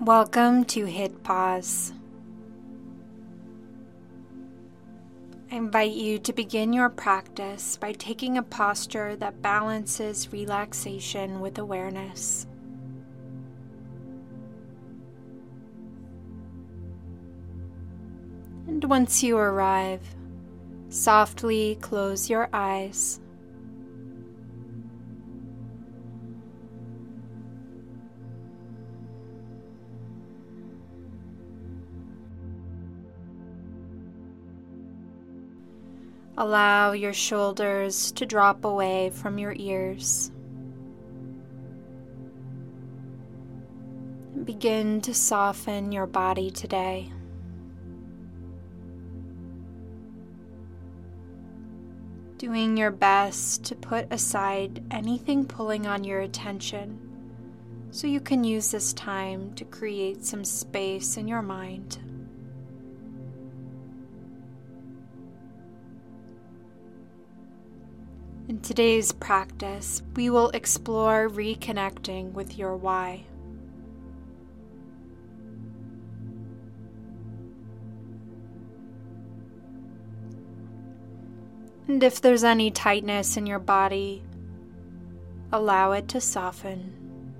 Welcome to Hit Pause. I invite you to begin your practice by taking a posture that balances relaxation with awareness. And once you arrive, softly close your eyes. Allow your shoulders to drop away from your ears. And begin to soften your body today. Doing your best to put aside anything pulling on your attention so you can use this time to create some space in your mind. In today's practice, we will explore reconnecting with your why. And if there's any tightness in your body, allow it to soften.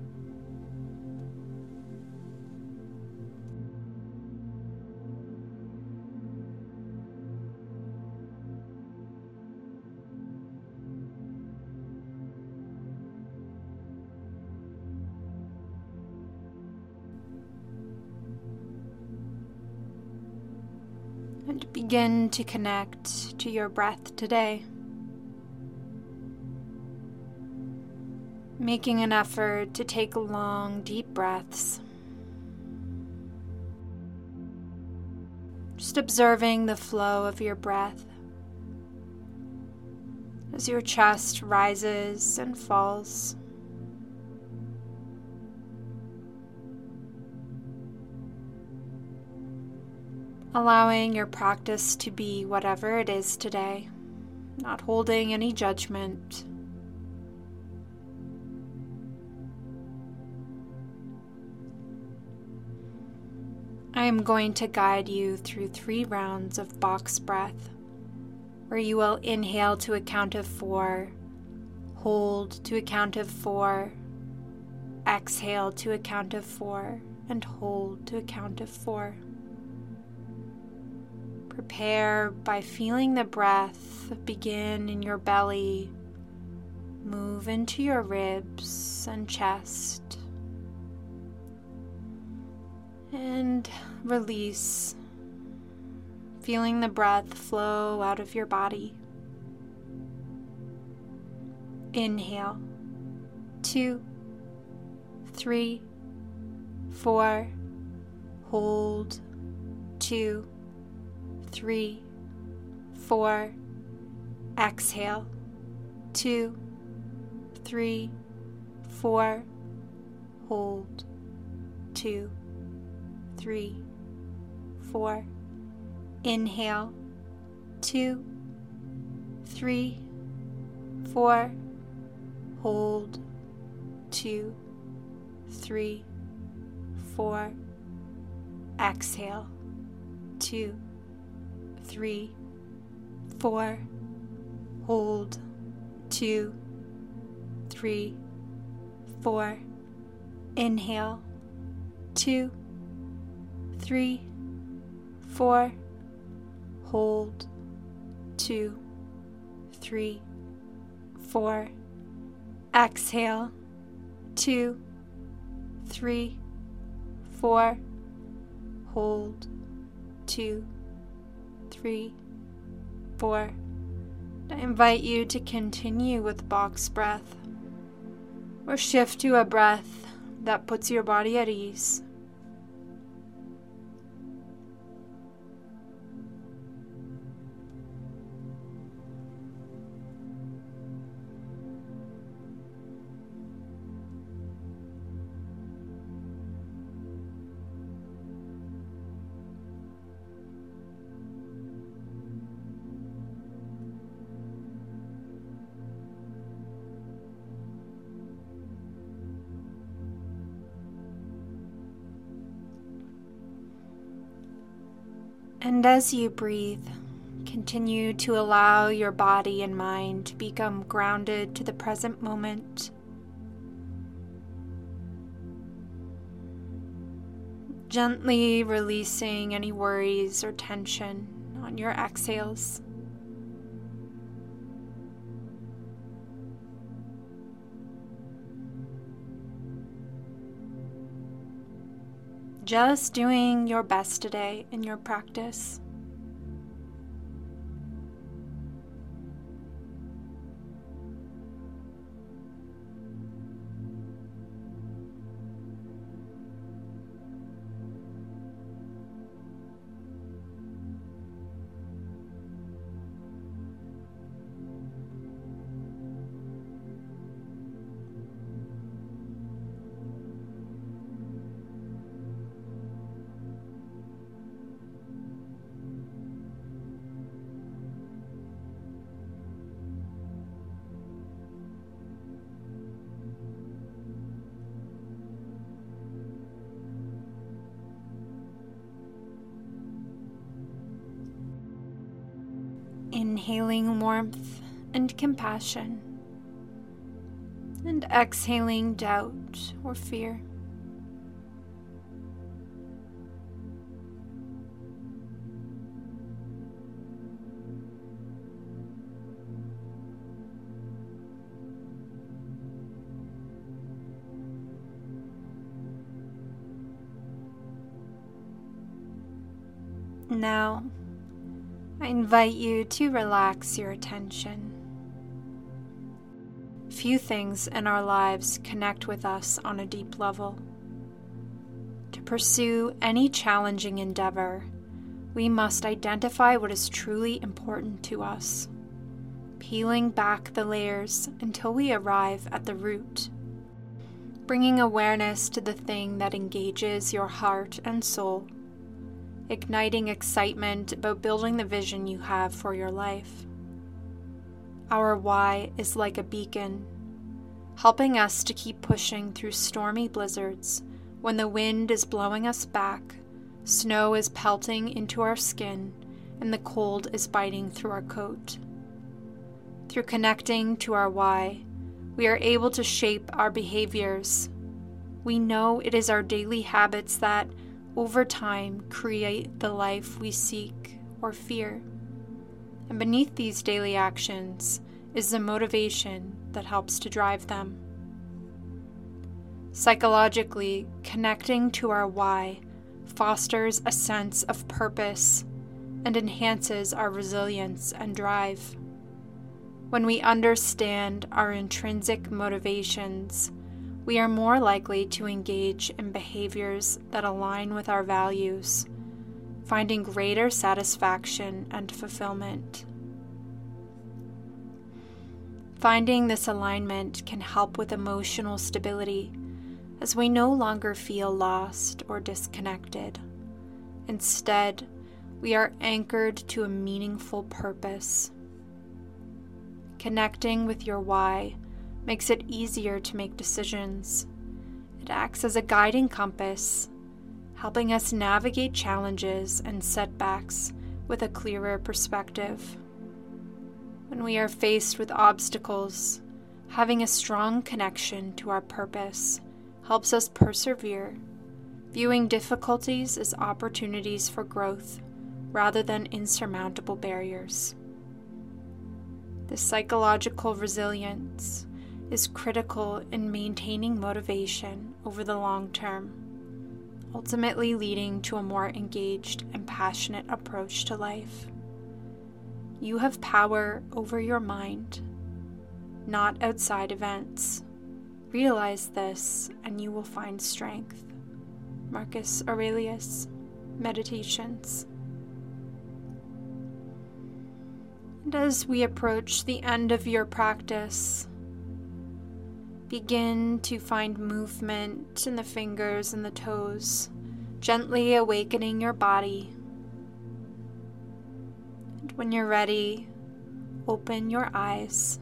And begin to connect to your breath today. Making an effort to take long, deep breaths. Just observing the flow of your breath as your chest rises and falls. Allowing your practice to be whatever it is today, not holding any judgment. I am going to guide you through 3 rounds of box breath, where you will inhale to a count of 4, hold to a count of 4, exhale to a count of 4, and hold to a count of 4. Prepare by feeling the breath begin in your belly, move into your ribs and chest, and release, feeling the breath flow out of your body. Inhale, 2, 3, 4, hold, 2, 3, 4, exhale, 2, 3, 4, hold, 2, 3, 4, inhale, 2, 3, 4, hold, 2, 3, 4, exhale, 2, 3, 4, hold, 2, 3, 4, inhale, 2, 3, 4, hold, 2, 3, 4, exhale, 2, 3, 4, hold, 2, 3, 4. I invite you to continue with box breath or shift to a breath that puts your body at ease. And as you breathe, continue to allow your body and mind to become grounded to the present moment. Gently releasing any worries or tension on your exhales. Just doing your best today in your practice. Inhaling warmth and compassion, and exhaling doubt or fear. Now, I invite you to relax your attention. Few things in our lives connect with us on a deep level. To pursue any challenging endeavor, we must identify what is truly important to us, peeling back the layers until we arrive at the root, bringing awareness to the thing that engages your heart and soul, igniting excitement about building the vision you have for your life. Our why is like a beacon, helping us to keep pushing through stormy blizzards when the wind is blowing us back, snow is pelting into our skin, and the cold is biting through our coat. Through connecting to our why, we are able to shape our behaviors. We know it is our daily habits that, over time, create the life we seek or fear. And beneath these daily actions is the motivation that helps to drive them. Psychologically, connecting to our why fosters a sense of purpose and enhances our resilience and drive. When we understand our intrinsic motivations, we are more likely to engage in behaviors that align with our values, finding greater satisfaction and fulfillment. Finding this alignment can help with emotional stability, as we no longer feel lost or disconnected. Instead, we are anchored to a meaningful purpose. Connecting with your why makes it easier to make decisions. It acts as a guiding compass, helping us navigate challenges and setbacks with a clearer perspective. When we are faced with obstacles, having a strong connection to our purpose helps us persevere, viewing difficulties as opportunities for growth rather than insurmountable barriers. The psychological resilience is critical in maintaining motivation over the long term, ultimately leading to a more engaged and passionate approach to life. You have power over your mind, not outside events. Realize this and you will find strength. Marcus Aurelius, Meditations. And as we approach the end of your practice, begin to find movement in the fingers and the toes, gently awakening your body. And when you're ready, open your eyes.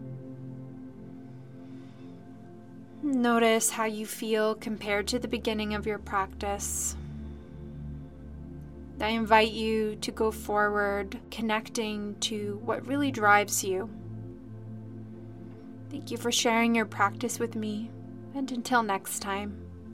Notice how you feel compared to the beginning of your practice. I invite you to go forward, connecting to what really drives you. Thank you for sharing your practice with me, and until next time.